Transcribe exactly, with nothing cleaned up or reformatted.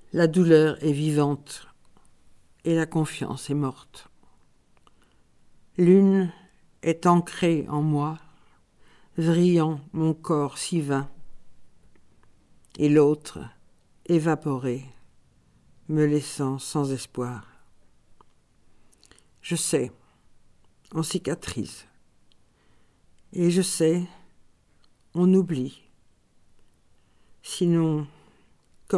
La douleur est vivante et la confiance est morte. L'une est ancrée en moi, vrillant mon corps si vain, et l'autre évaporée, me laissant sans espoir. Je sais, on cicatrise, et je sais, on oublie. Sinon, comment survivre ?